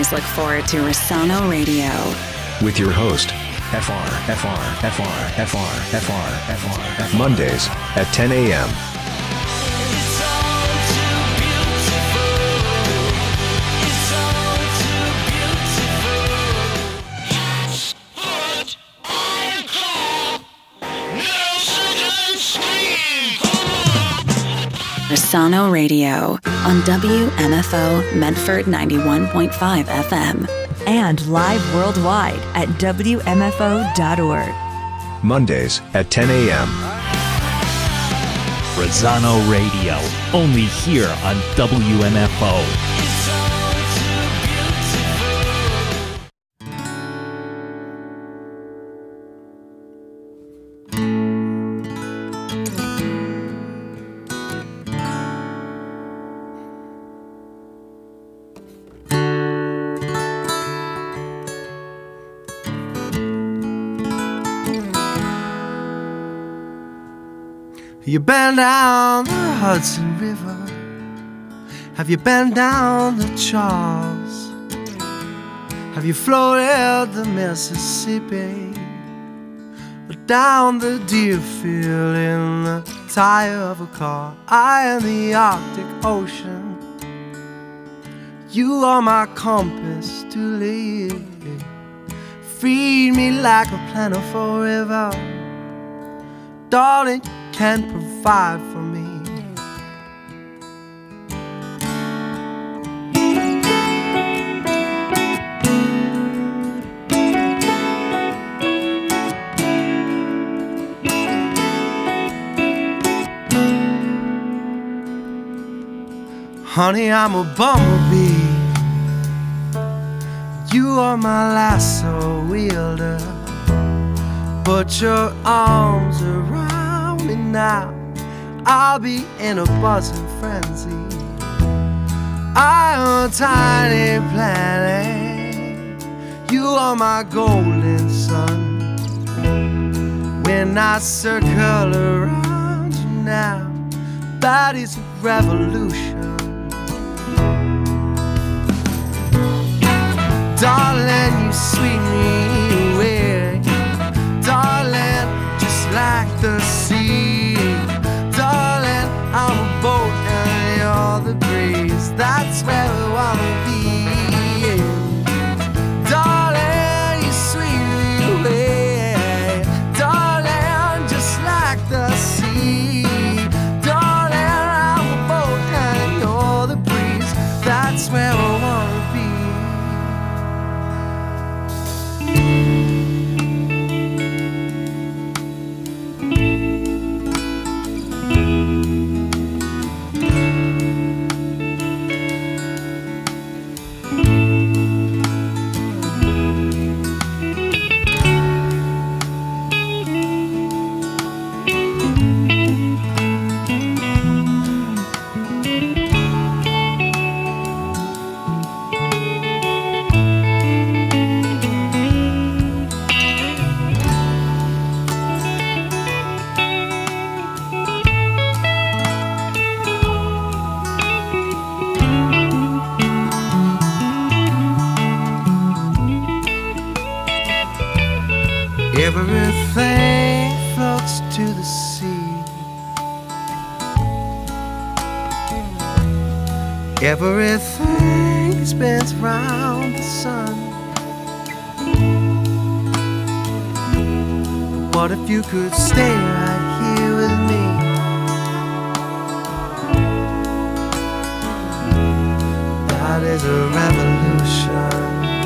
Look forward to Rosano Radio. With your host, FR. Mondays at 10 a.m. Rosano Radio on WMFO Medford 91.5 FM. And live worldwide at WMFO.org. Mondays at 10 a.m. Rosano Radio, only here on WMFO. You been down the Hudson River? Have you been down the Charles? Have you floated the Mississippi? Or down the Deerfield in the tire of a car? I am the Arctic Ocean. You are my compass to lead. Feed me like a plentiful river. Darling, can provide for me. Honey, I'm a bumblebee. You are my lasso wielder. Put your arms around me now. I'll be in a buzzing frenzy. I am a tiny planet. You are my golden sun. When I circle around you now, that is a revolution. Darling, you sweep me away. Darling, just like the sea. Darling, I'm a boat and you're the breeze. That's where we wanna be. Darling, you sweep me away. Darling, just like the sea. Darling, I'm a boat and you're the breeze. That's where we wanna be. Everything floats to the sea. Everything spins round the sun. What if you could stay right here with me? That is a revolution.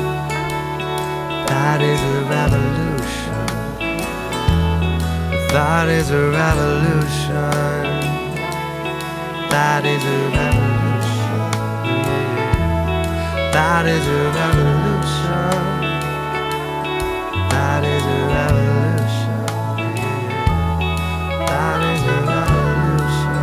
That is a revolution. That is a revolution. That is a revolution. That is a revolution. That is a revolution. That is a revolution.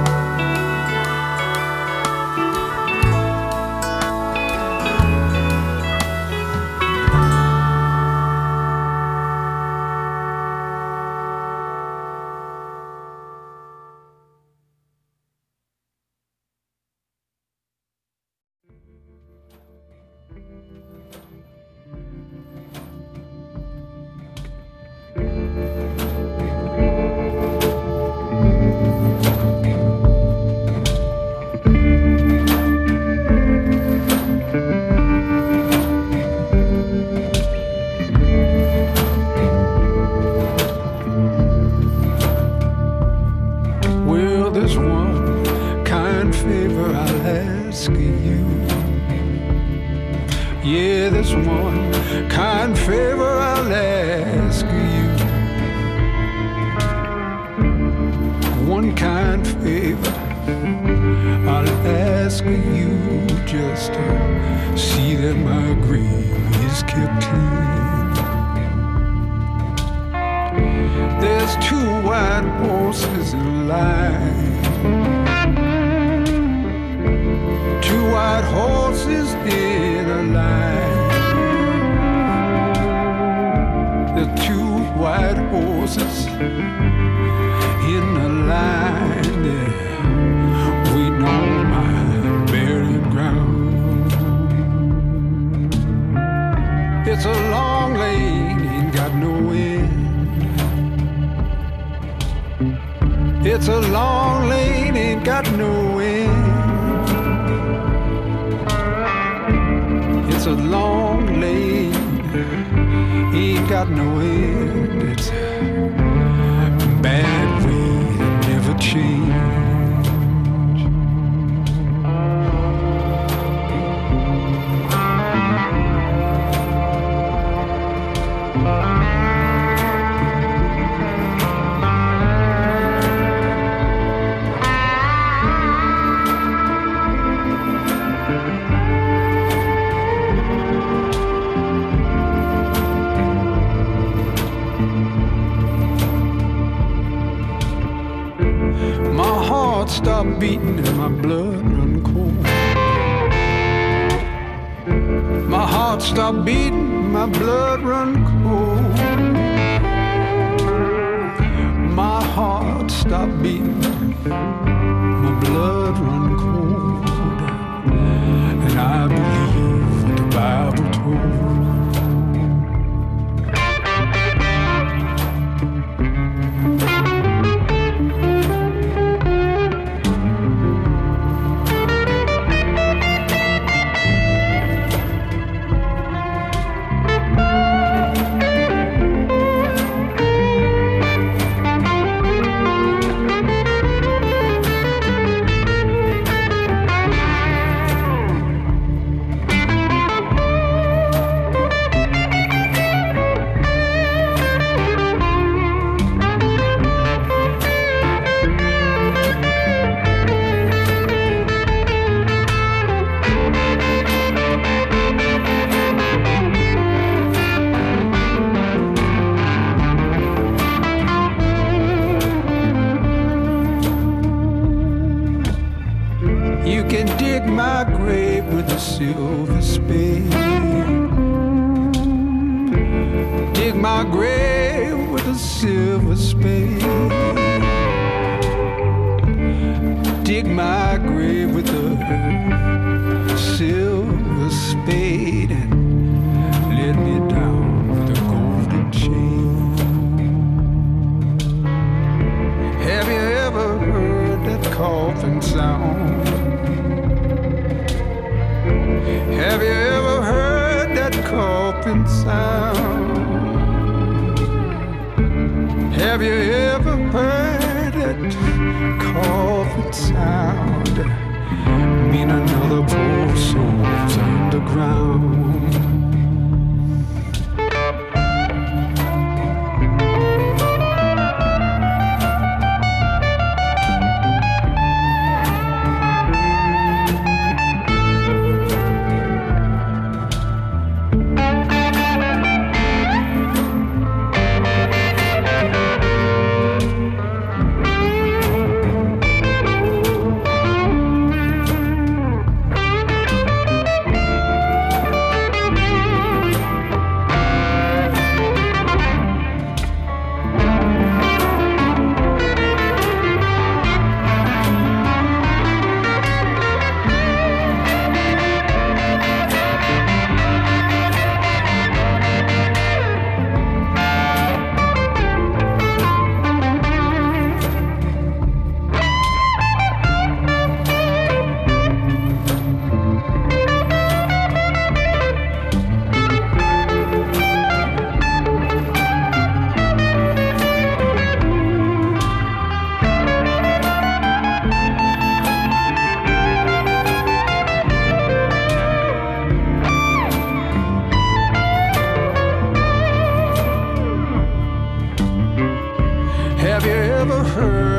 Yeah, there's one kind favor I'll ask you. One kind favor I'll ask you, just to see that my grave is kept clean. There's two white horses in line. Two white horses in a line. The two white horses in a line, waiting on my burial ground. It's a long lane, ain't got no end. It's a long lane, ain't got no end. It's a long lane, ain't got no end. It's a bad way to never change. Stop beating and my blood run cold. My heart stopped beating, my blood run cold. My heart stopped beating, my blood run cold. And I believe what the Bible told. Silver spade. Dig my grave with a silver spade. Dig my grave with a silver spade and let me down with a golden chain. Have you ever heard that coffin sound? Have you ever heard that coffin sound? Have you ever heard that coffin sound? Mean another poor soul's underground.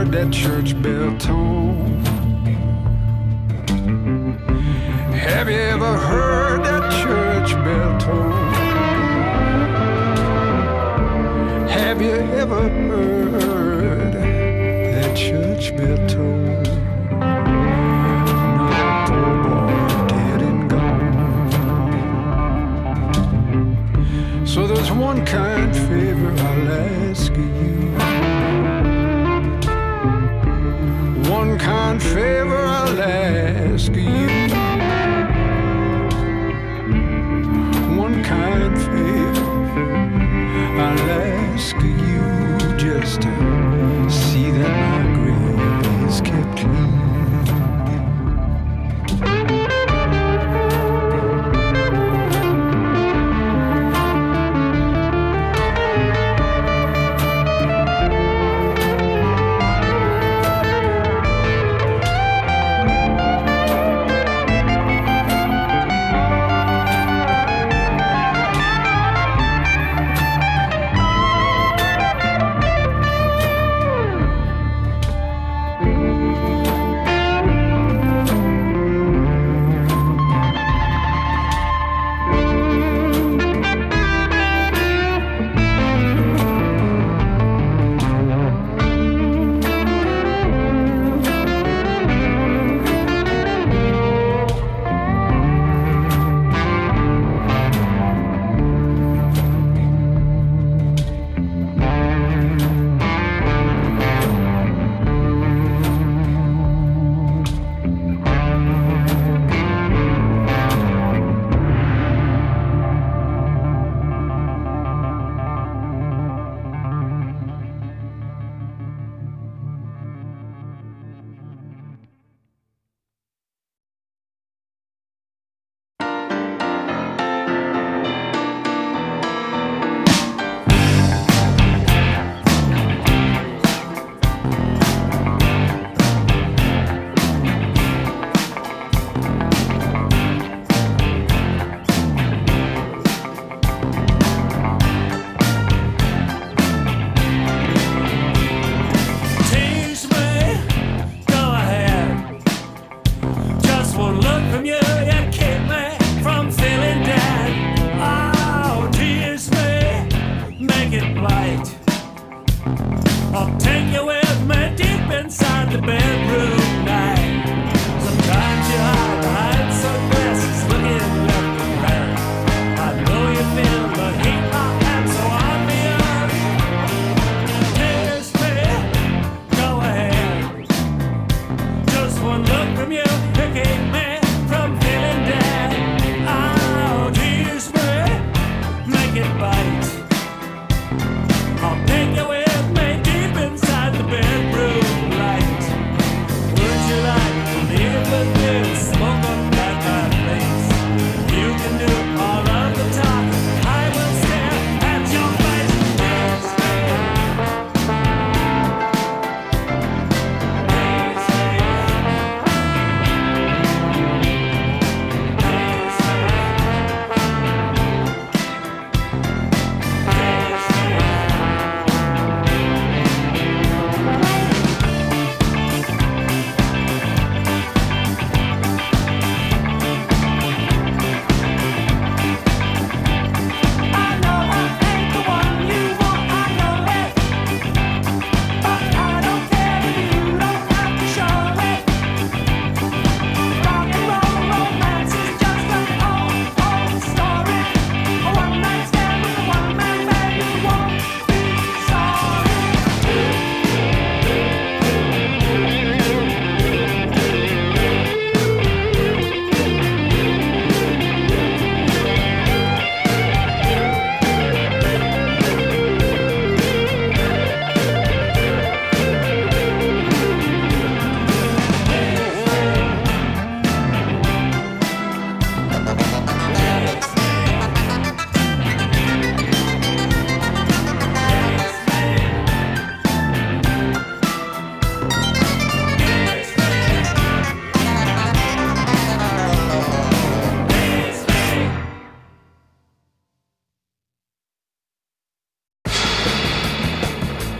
heard that church bell tone? Have you ever heard that church bell tone? Have you ever heard that church bell tone? No, poor boy, dead and gone. So there's one kind favor I'll ask you. One kind favor I'll ask you. One kind favor I'll ask you, just to see that my grave is kept clean.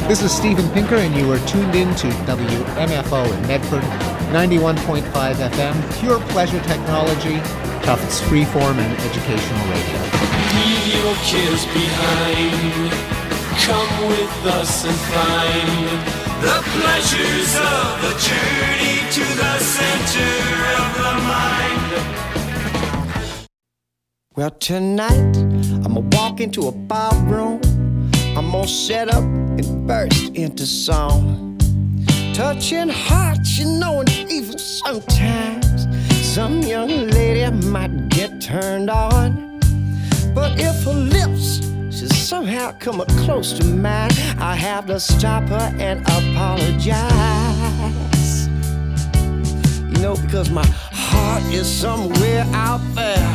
This is Steven Pinker, and you are tuned in to WMFO in Medford, 91.5 FM, pure pleasure technology, Tufts freeform and educational radio. Leave your cares behind. Come with us and find the pleasures of the journey to the center of the mind. Well, tonight, I'ma walk into a ballroom. I'm gonna set up and burst into song. Touching hearts, you know, and even sometimes some young lady might get turned on. But if her lips should somehow come up close to mine, I have to stop her and apologize. You know, because my heart is somewhere out there.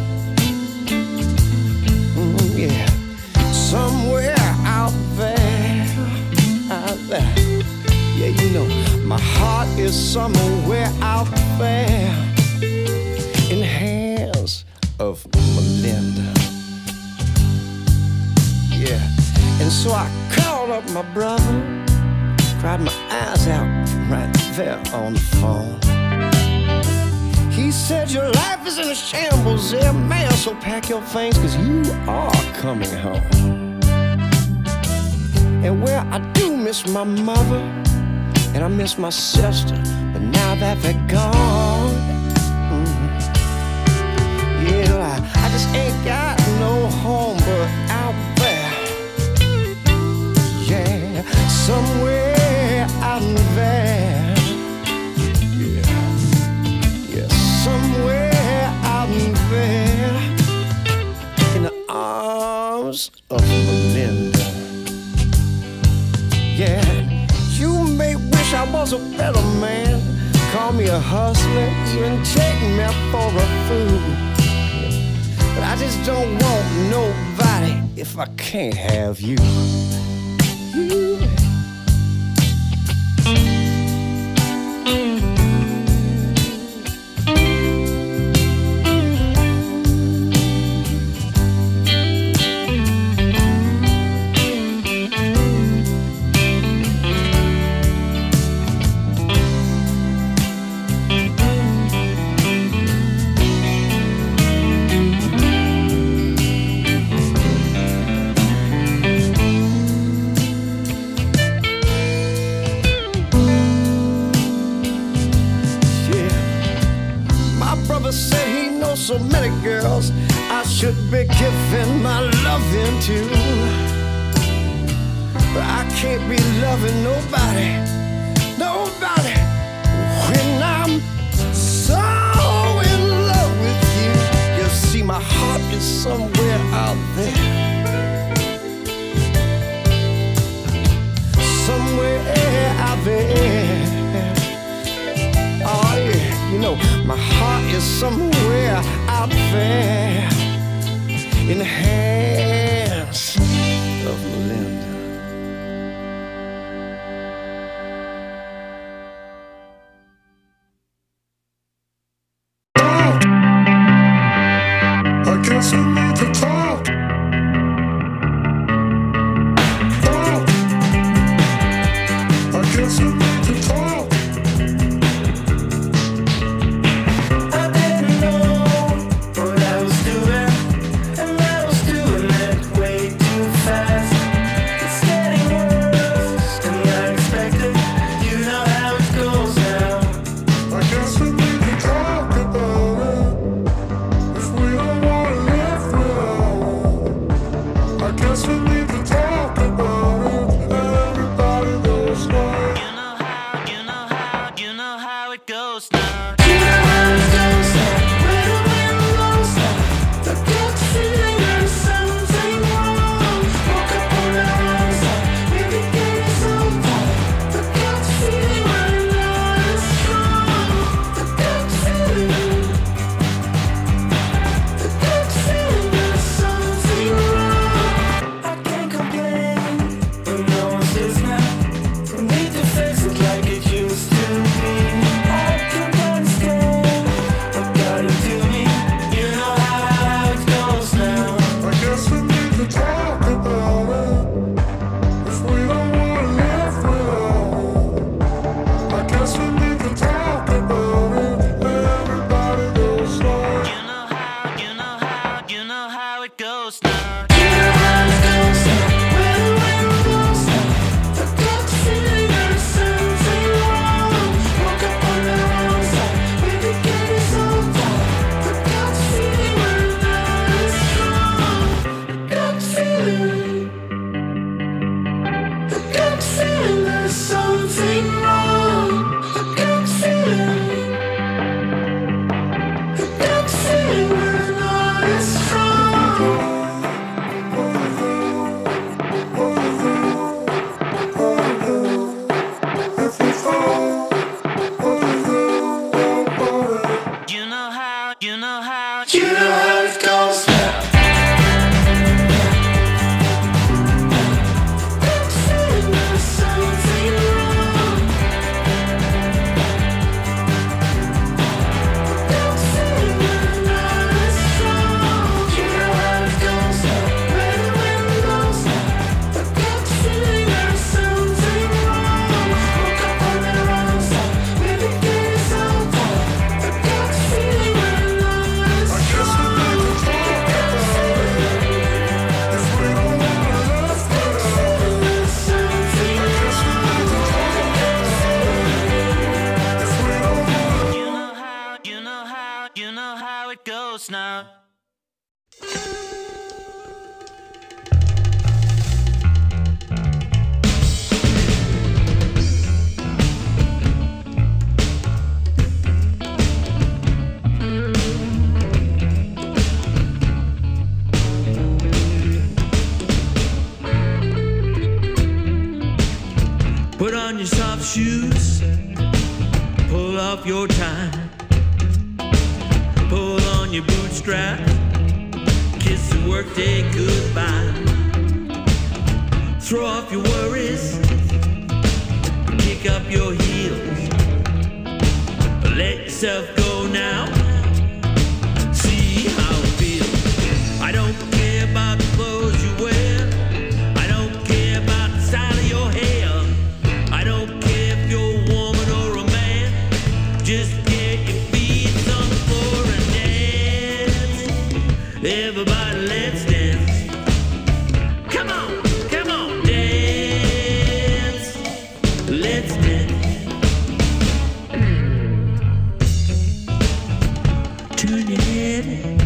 Yeah, somewhere out there, out there. Yeah, you know, my heart is somewhere out there in the hands of Melinda. Yeah, and so I called up my brother, cried my eyes out right there on the phone. He said, your life is in a shambles there, man, so pack your things, cause you are coming home. And well, I do miss my mother, and I miss my sister, but now that they're gone, yeah, I just ain't got no home but out there. Yeah, somewhere out there. Yeah, somewhere out there in the arms of Melinda. Yeah, you may wish I was a better man, call me a hustler, even take me for a fool. But I just don't want nobody if I can't have you. So many girls I should be giving my loving to, but I can't be loving nobody, nobody, when I'm so in love with you. You see, my heart is somewhere out there, somewhere out there. Oh yeah, you know, my heart is somewhere out there in the hands of Melinda. I guess we need to talk. I guess we need to talk. I was doing it way too fast. goes now. You know how it goes now. When the wind blows now. I got the feeling that it sounds wrong. Woke up on the wrong side. Maybe get it so down. I got the feeling when the night is strong. I got the feeling. I got the feeling that there's something wrong. I got the feeling. I got the feeling when the night is strong. You know how it goes now. You know how it goes now. Put on your soft shoes, pull off your tie, pull on your bootstrap, kiss the workday goodbye. Throw off your worries, kick up your heels, let yourself go now, see how it feels. I don't care about the clothes you wear, I don't care about the style of your hair, I don't care if you're a woman or a man, just get your feet on the floor and dance. Everybody, let's dance. Come on, dance. Let's dance. Turn your head,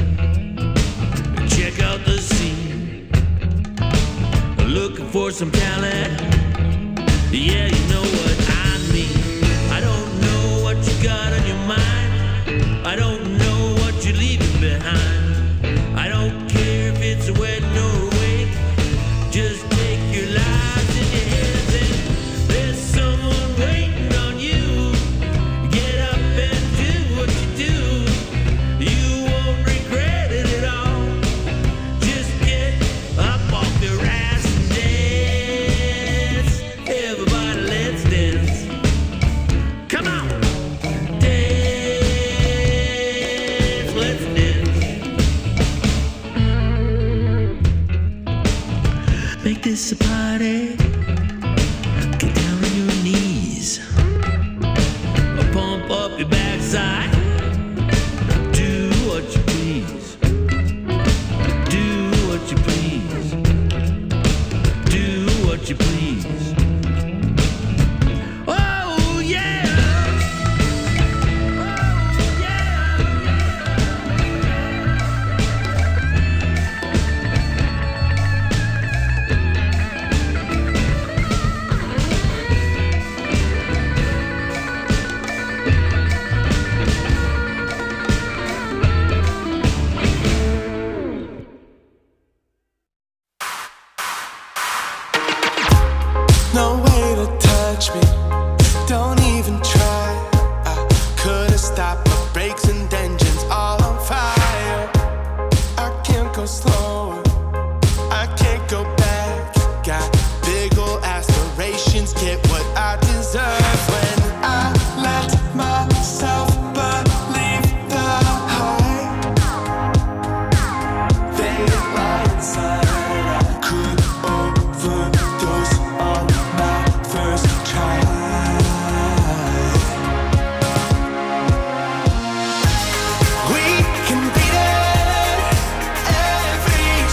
check out the scene. Looking for some talent. Yeah, you know what I mean. I don't know what you got on your mind. I don't know what you're leaving behind. I don't care if it's a wedding or a wake. Just take your lives in your hands and there's someone waiting on you. Get up and do what you do. You won't regret it at all. Just get up off your ass and dance. Everybody, let's dance. Come on, dance. Let's dance. Make this a party. Get down on your knees. Pump up your backside. Do what you please. Do what you please. Do what you please. Oh yeah. Oh yeah. No way to touch me, don't even try. I could've stopped my brakes and engines all on fire. I can't go slower, I can't go back. Got big old aspirations, get what I deserve. When I let myself believe the hype, they lie inside. I could overdose on my first try. We can beat it every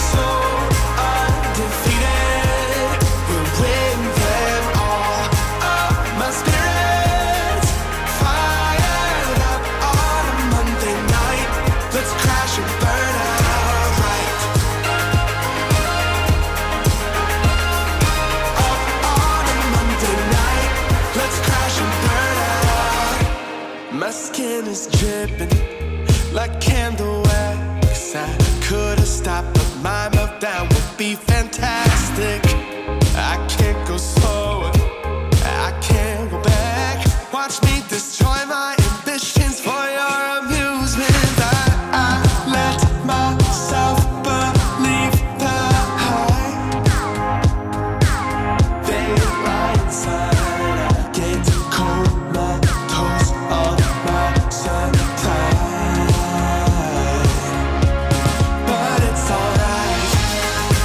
close. I could've stopped, but my meltdown would be fantastic. I can't go slow, I can't go back. Watch me destroy my ambitions for your amusement. I let myself believe the hype. They lie inside. I get comatose on my supply. But it's alright.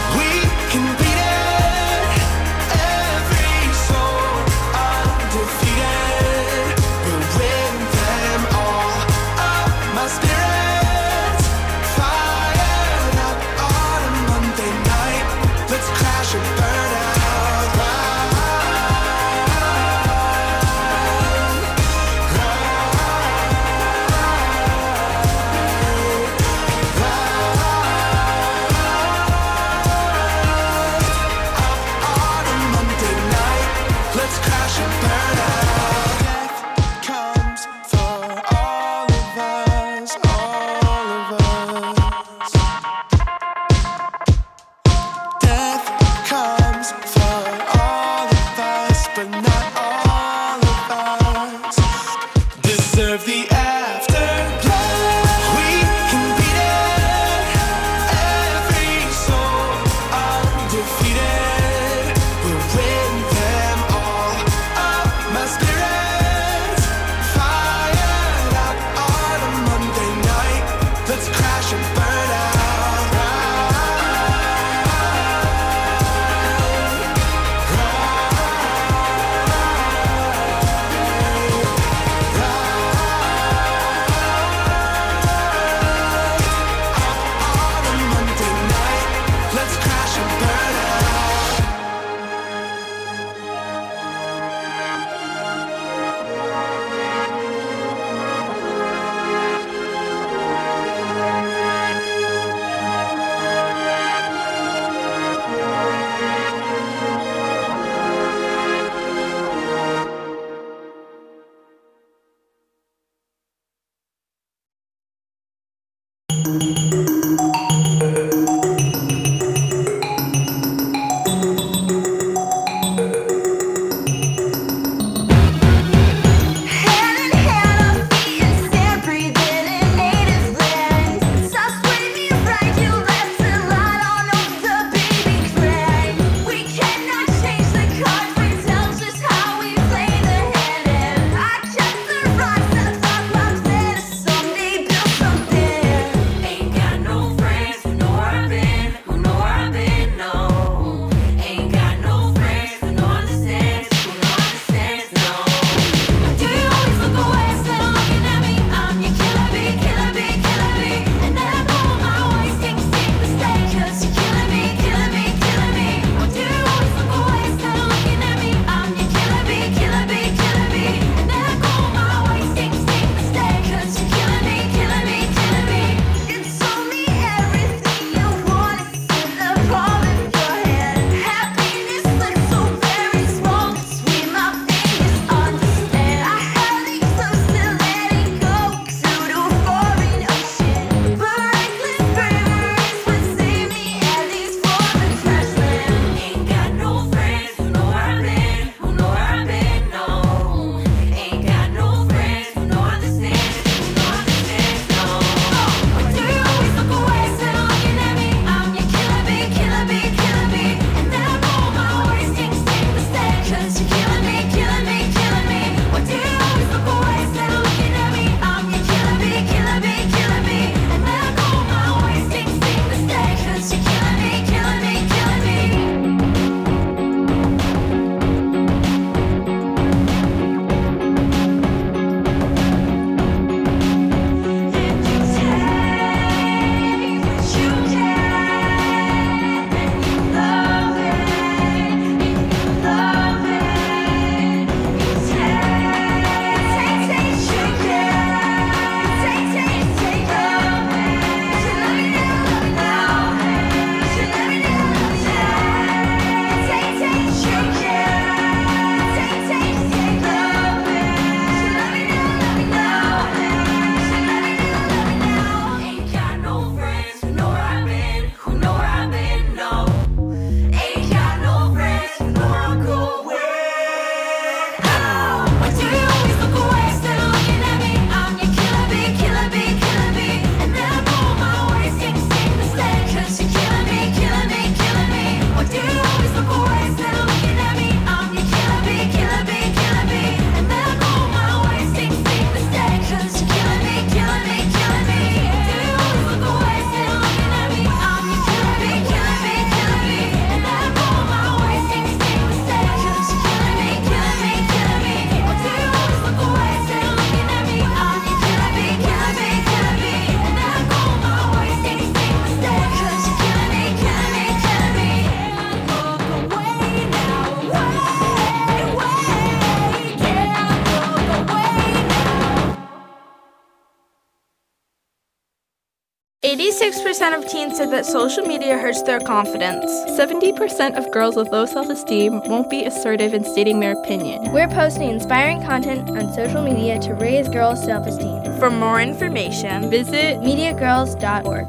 86% of teens said that social media hurts their confidence. 70% of girls with low self-esteem won't be assertive in stating their opinion. We're posting inspiring content on social media to raise girls' self-esteem. For more information, visit MediaGirls.org.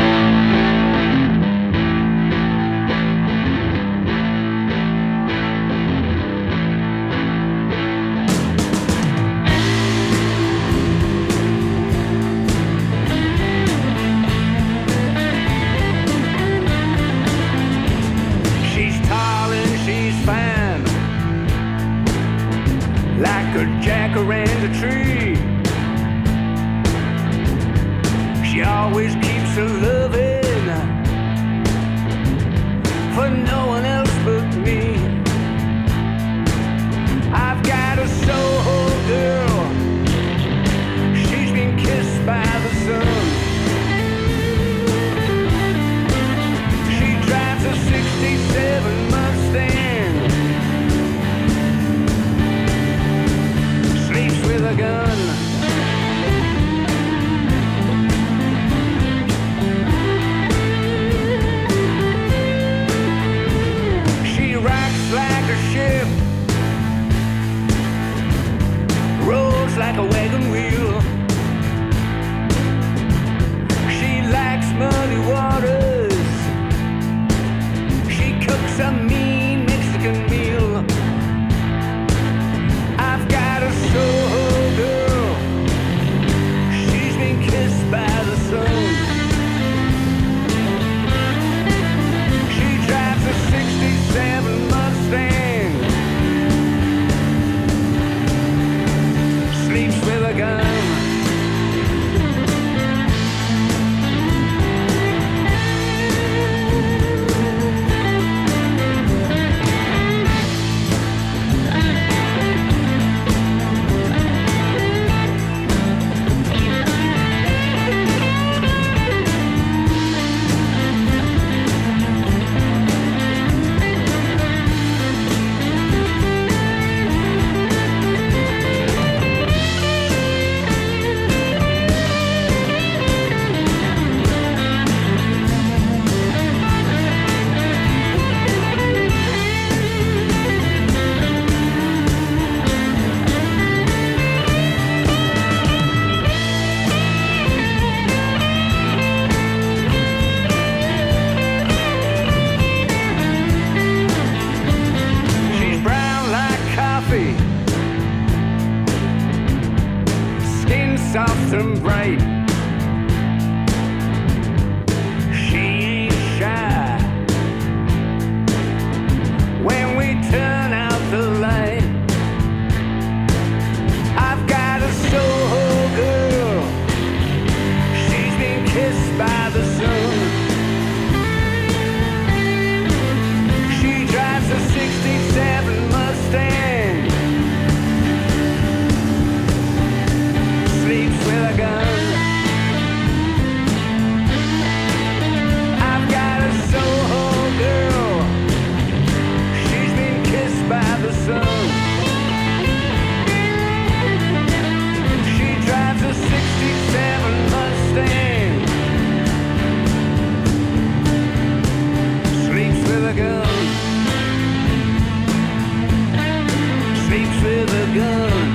Like a jacaranda tree, she always keeps her loving for no one else but me. I've got a Soho girl, she's been kissed by the sun. She drives a 67 Mustang, with a gun. She rocks like a ship, rolls like a wagon wheel. She likes muddy waters, she cooks a mean Mexican meal. I've got a Soho girl, she's been kissed by the sun. She drives a 67 Mustang, sleeps with a gun. Soft and bright, she ain't shy. When we turn out the light, I've got a Soho girl, she's been kissed by the sun. She drives a 67 Mustang, sleeps with a gun. I've got a Soho girl, she's been kissed by the sun. She drives a 67 Mustang, sleeps with a gun. Sleeps with a gun.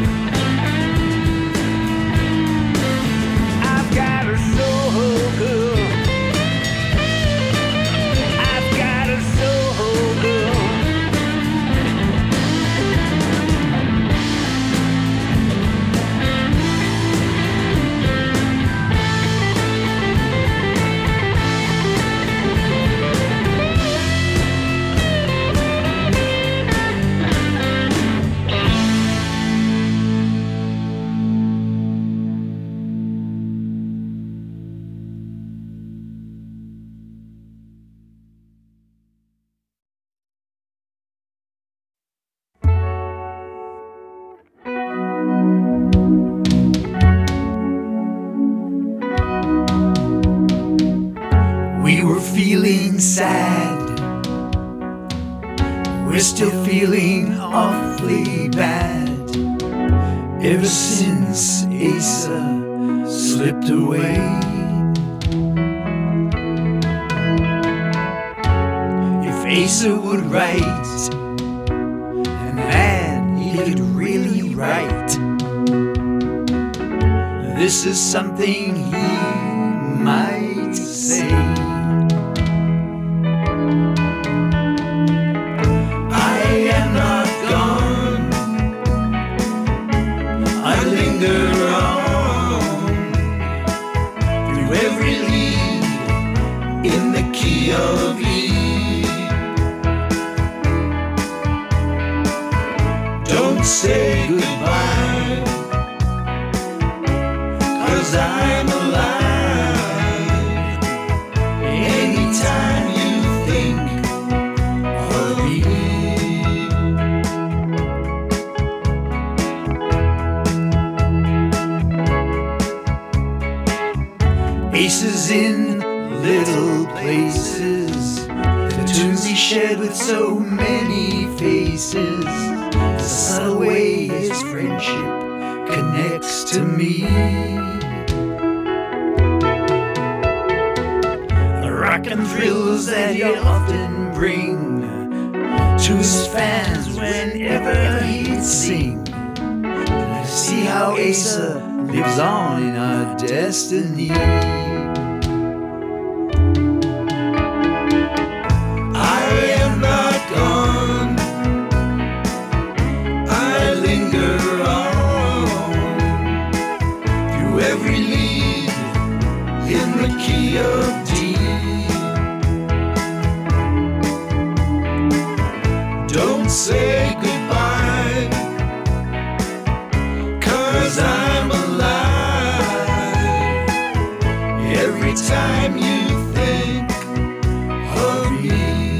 Got a Soho girl, I've got a Soho girl. We were feeling sad, we're still feeling awfully bad. Ever since Asa slipped away, Asa would write, and man, he could really write. This is something he might say. I am not gone, I linger on through every lead in the key of E. Don't say goodbye, 'cause I'm alive anytime you think of me. Aces in little places, the tunes he shared with so many faces, the subtle way his friendship connects to me. The rock and thrills that he'll often bring to his fans whenever he'd sing. And I see how Asa lives on in our destiny. I am not gone, I linger on through every lead in the key of D. Don't say goodbye, 'cause I'm alive every time you think of me.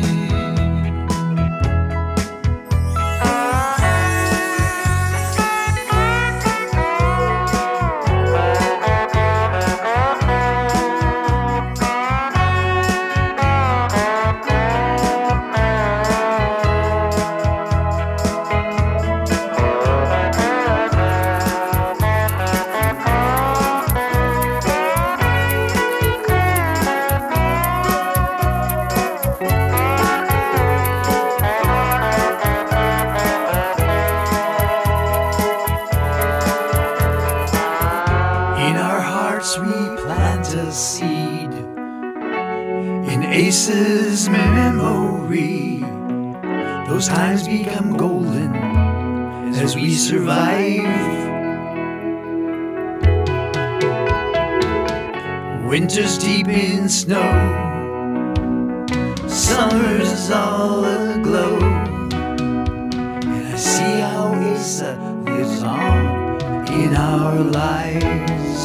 In our hearts we plant a seed in Ace's memory. Those times become golden as we survive. Winter's deep in snow, summer's all aglow, and I see how Asa lives on in our lives.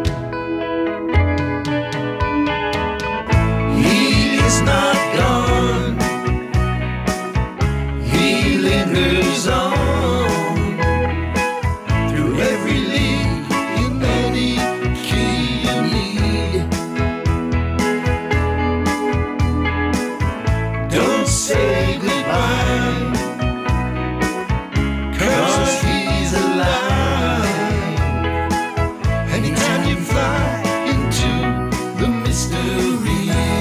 He is not gone, he lingers on through every lead in any key you need. Don't say goodbye, 'cause he's alive anytime you fly into the mystery.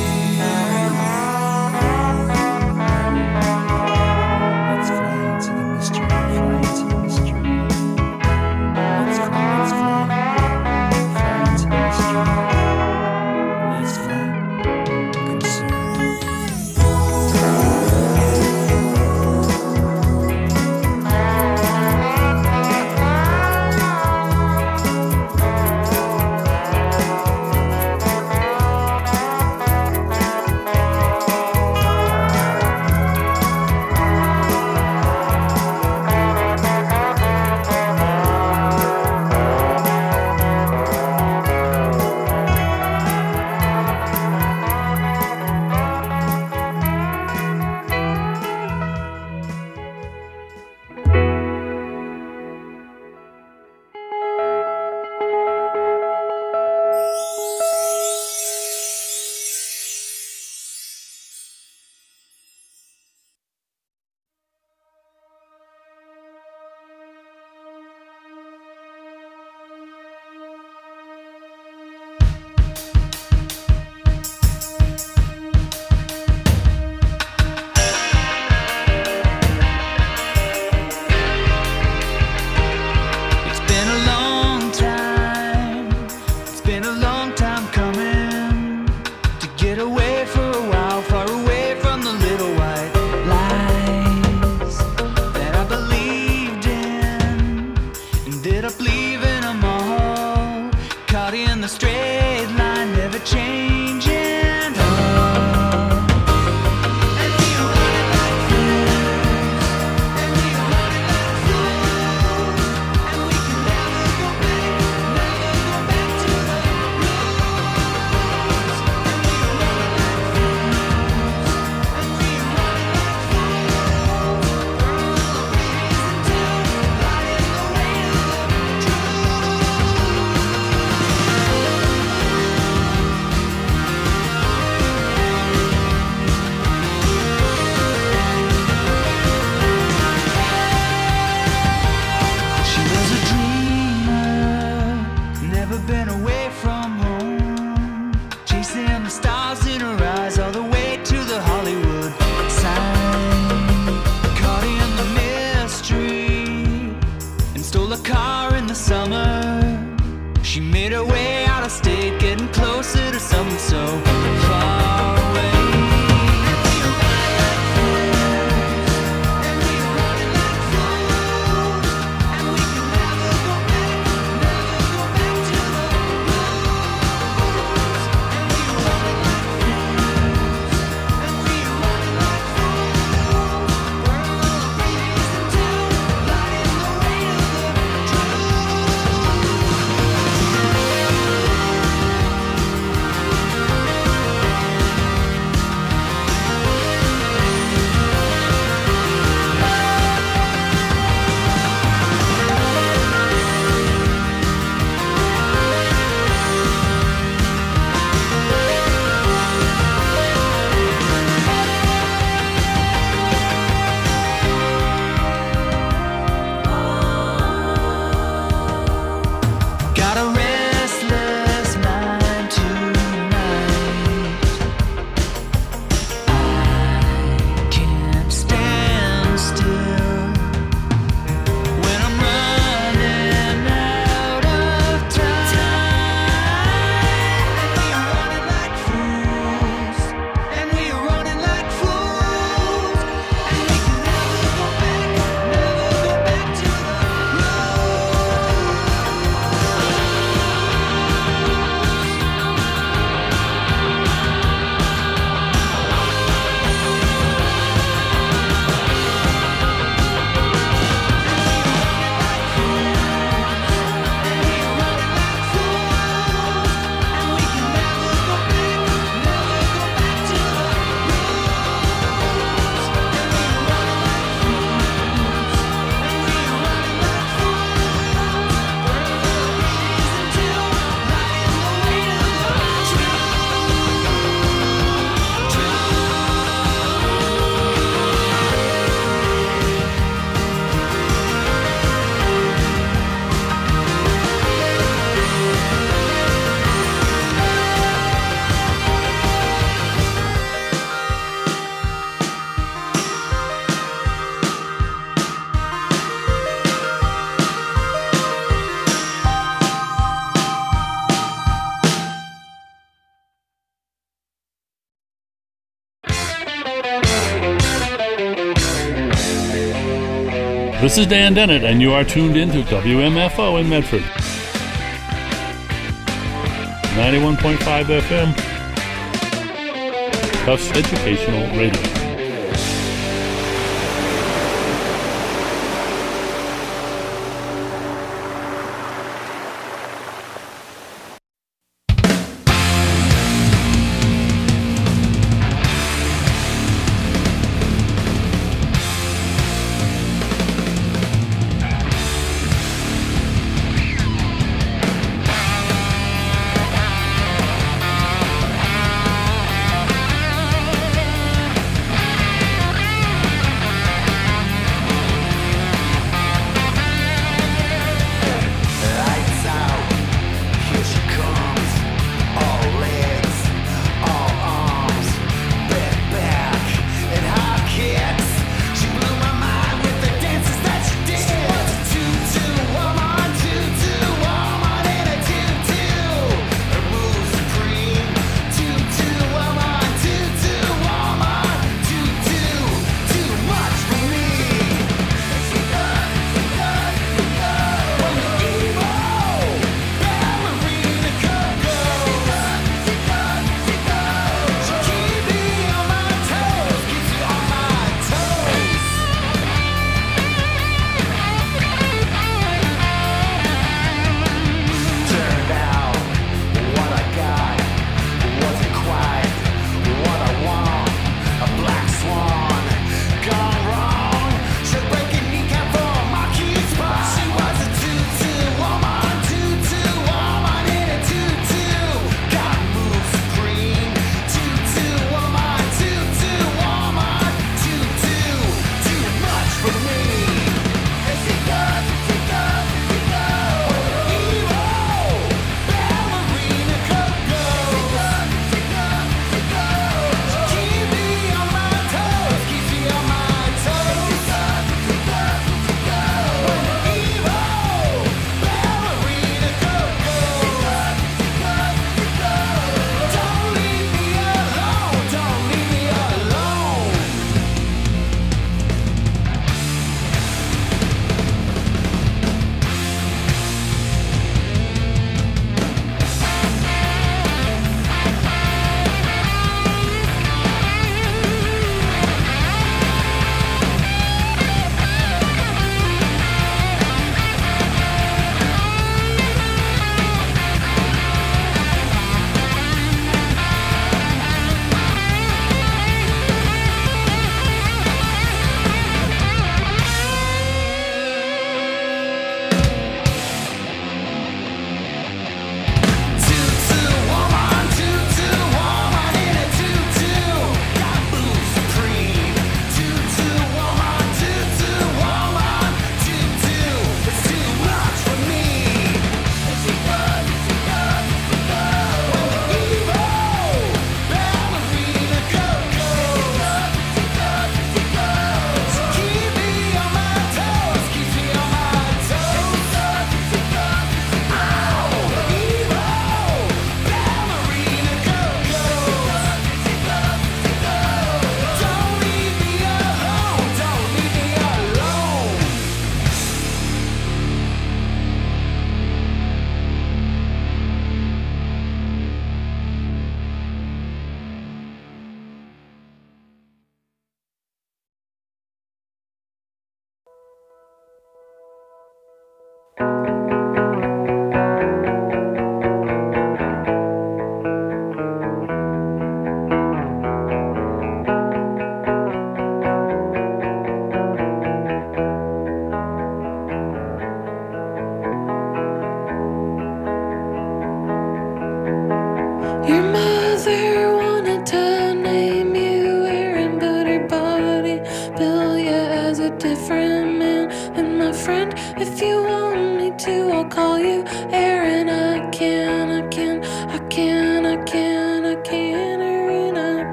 Let's fly into the mystery, fly into the mystery. Let's fly into the mystery. Let's fly, concerned. This is Dan Dennett, and you are tuned in to WMFO in Medford. 91.5 FM. Tufts Educational Radio.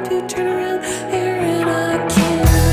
to turn around here and I can't.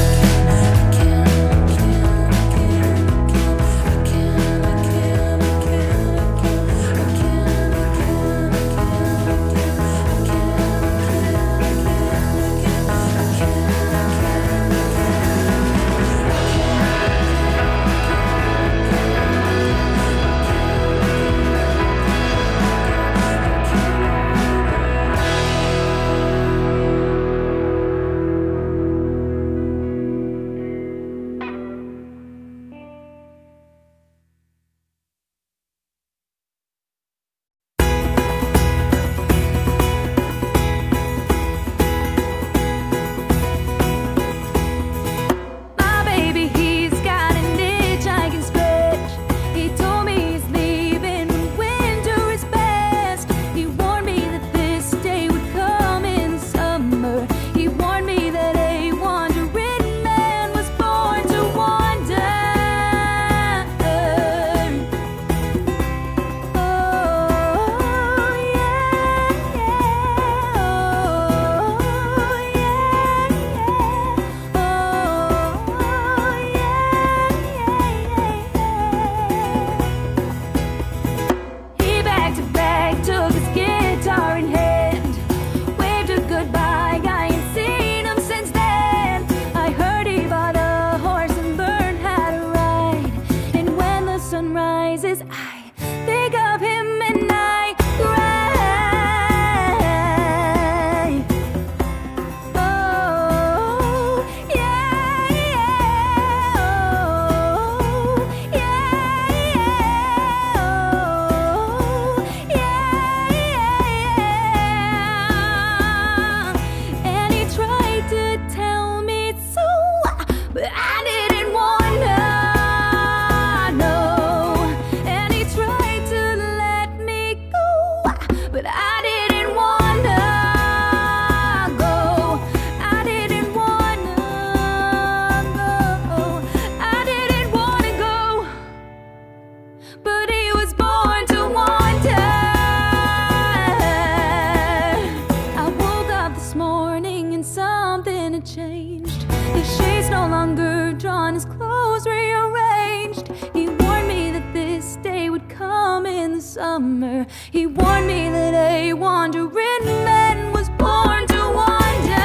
Summer, he warned me that a wandering man was born to wander.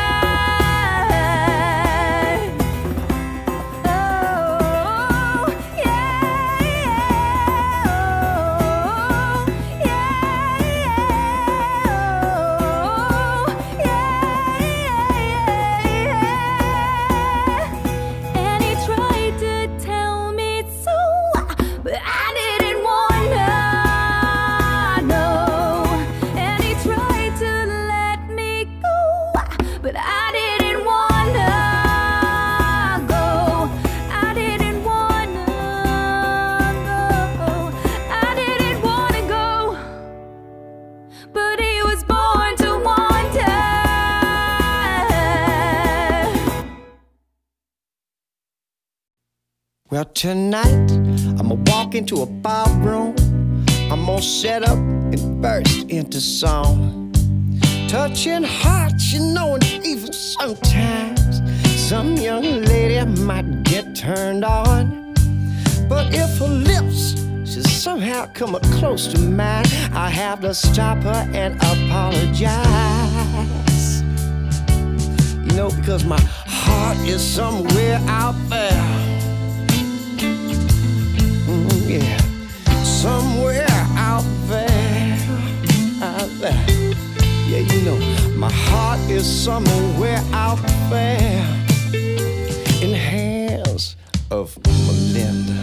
Oh, yeah, yeah, oh, yeah, yeah, oh, yeah, yeah, yeah. And he tried to tell me so, but I didn't want to. But I didn't wanna go. I didn't wanna go. I didn't wanna go. But he was born to wander. Well, tonight I'ma walk into a bar room. I'm gonna set up and burst into song. Touching hearts, you know, and even sometimes some young lady might get turned on. But if her lips should somehow come up close to mine, I have to stop her and apologize. You know, because my heart is somewhere out there. Yeah, somewhere out there, out there. Yeah, you know, my heart is somewhere out there in hands of Melinda.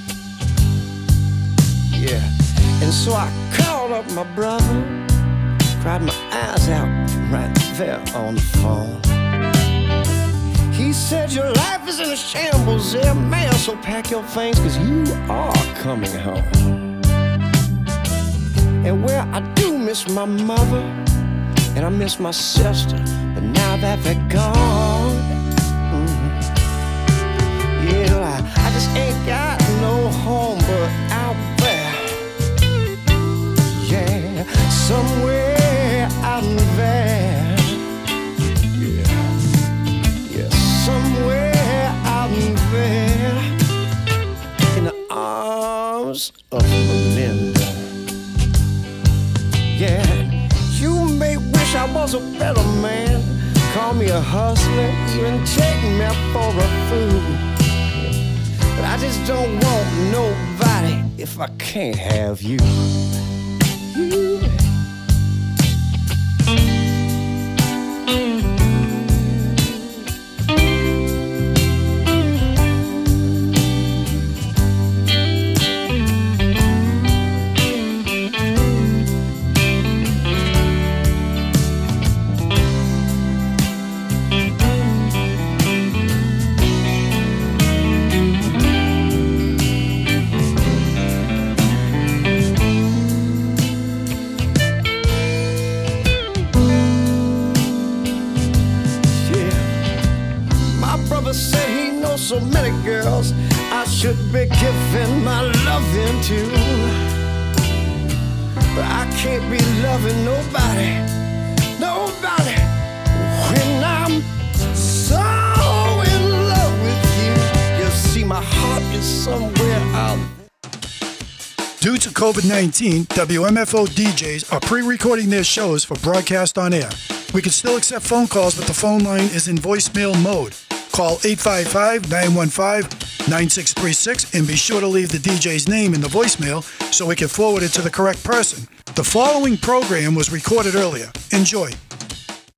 Yeah, and so I called up my brother, cried my eyes out right there on the phone. He said, your life is in a shambles there, man, so pack your things, 'cause you are coming home. And well, I do miss my mother, and I miss my sister, but now that they're gone, yeah, I just ain't got no home but out there. Yeah, somewhere out there. was a better man. Call me a hustler, even take me for a fool. But I just don't want nobody if I can't have you. So many girls I should be giving my loving to, but I can't be loving nobody when I'm so in love with you. You see, my heart is somewhere out there. Due to COVID-19, WMFO DJs are pre-recording their shows for broadcast on air. We can still accept phone calls, but the phone line is in voicemail mode. Call 855-915-9636 and be sure to leave the DJ's name in the voicemail so we can forward it to the correct person. The following program was recorded earlier. Enjoy.